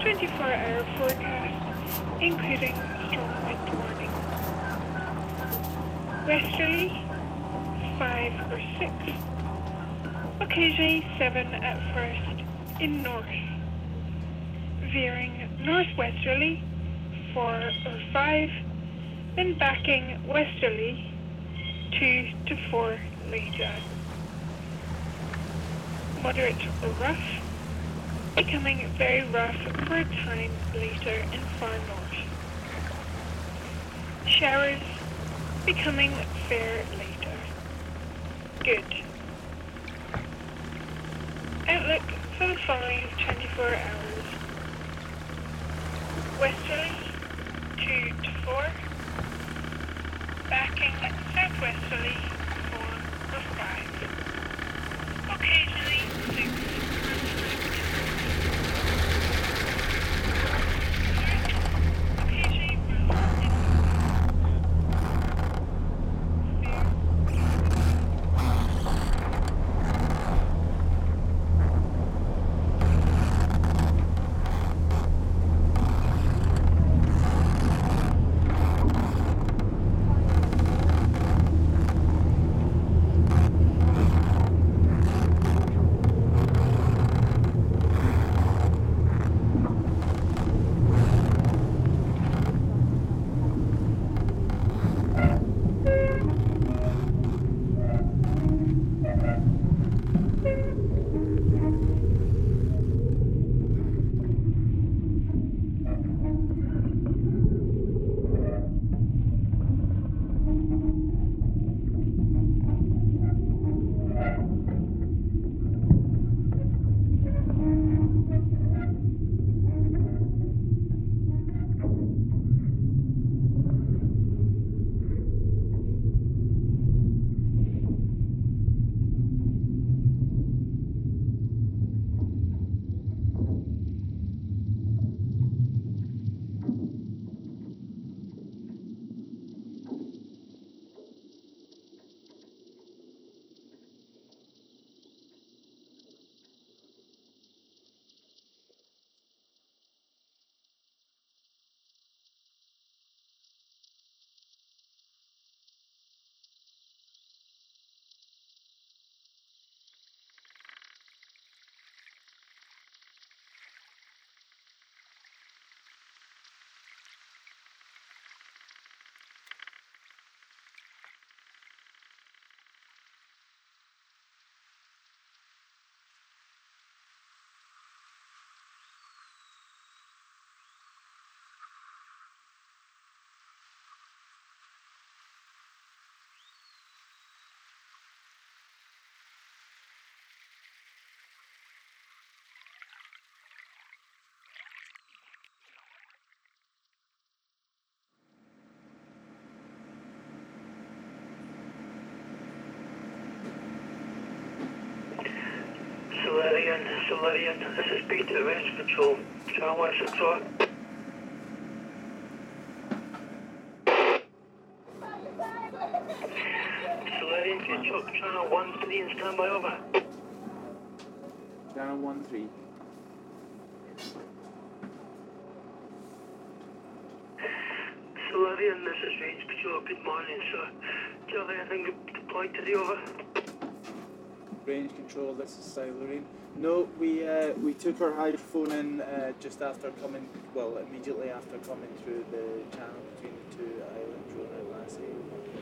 24-hour forecast, including strong wind warning. Westerly, 5 or 6. Occasionally 7 at first in north. Veering northwesterly, 4 or 5, then backing westerly, 2 to 4 later. Moderate or rough, becoming very rough for a time later in far north. Showers becoming fair later. Good. Outlook for the following 24 hours. Westerly, 2 to 4. Backing southwesterly, 4 or 5. Occasionally 6. Solarian, this is Peter, Range Patrol, Channel 164. Solarian, can you chop Channel 13 and stand by, over? Channel 13. Solarian, this is Range Patrol, good morning, sir. Do you have anything deployed today, over? Range control, this is Solarian. No, we took our hydrophone in just after coming, well, immediately after coming through the channel between the two islands, Rona and Lassie.